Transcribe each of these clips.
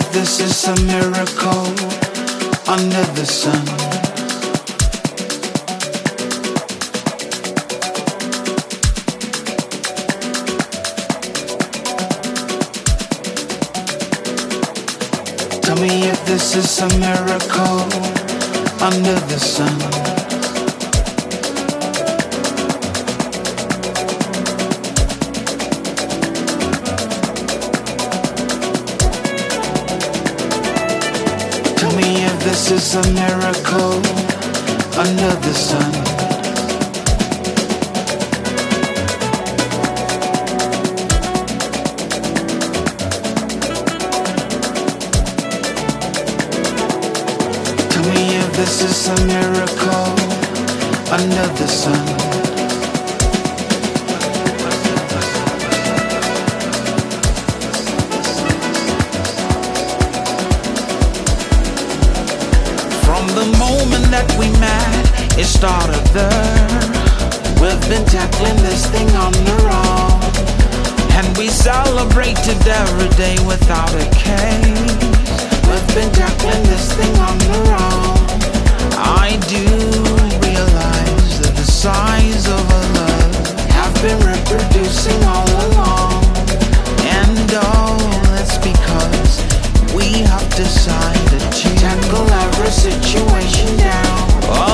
if this is a miracle under the sun. Tell me if this is a miracle under the sun. Tell me if this is a miracle under the sun. This is a miracle under the sun. From the moment that we met, it started there. We've been tackling this thing on our own, and we celebrated every day without a case. We've been tackling this thing on our own. I do realize that the size of our love have been reproducing all along, and that's because we have decided to tackle every situation down.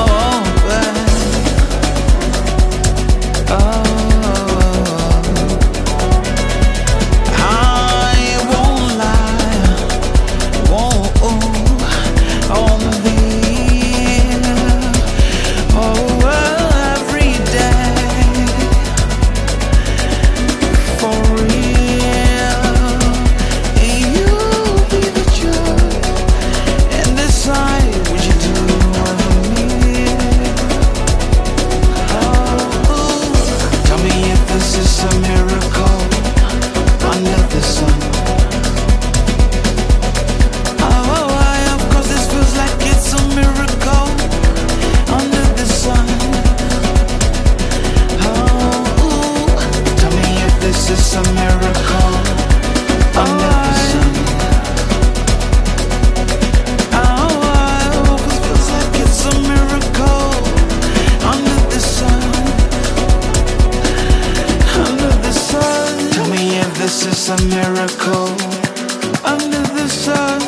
This is a miracle under the sun.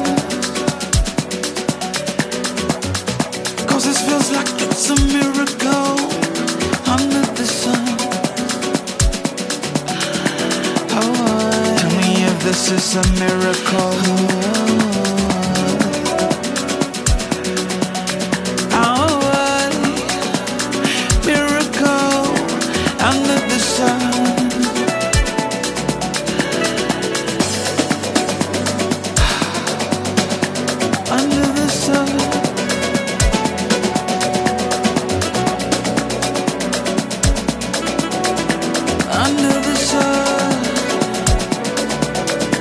'Cause this feels like it's a miracle under the sun. Tell me if this is a miracle. Miracle under the sun. Under the sun, under the sun,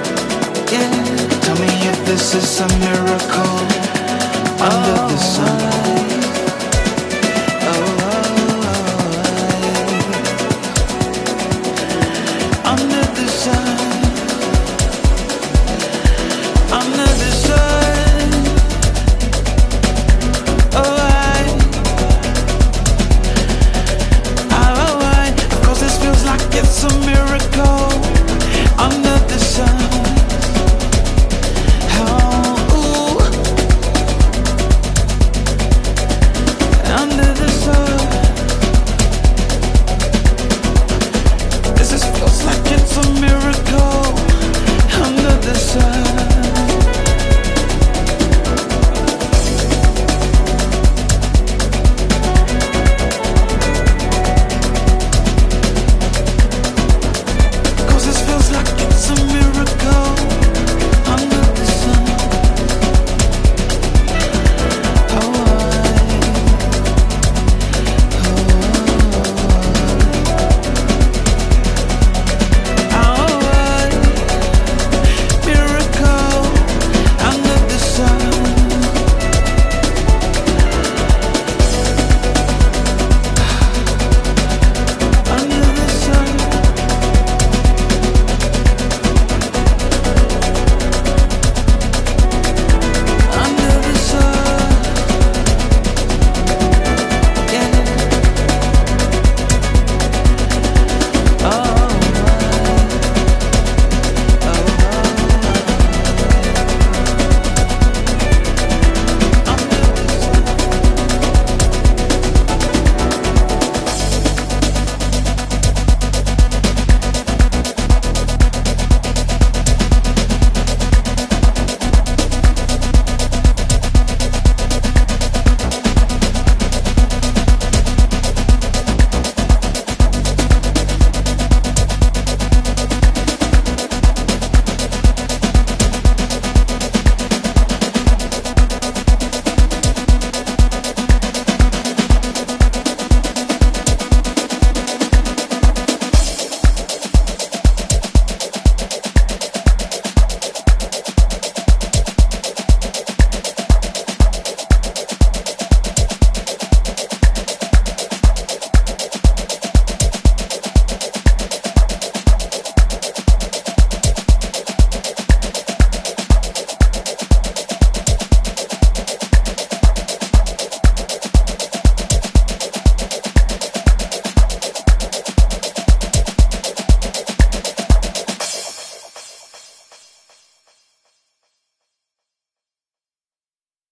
yeah. Tell me if this is a miracle under the sun.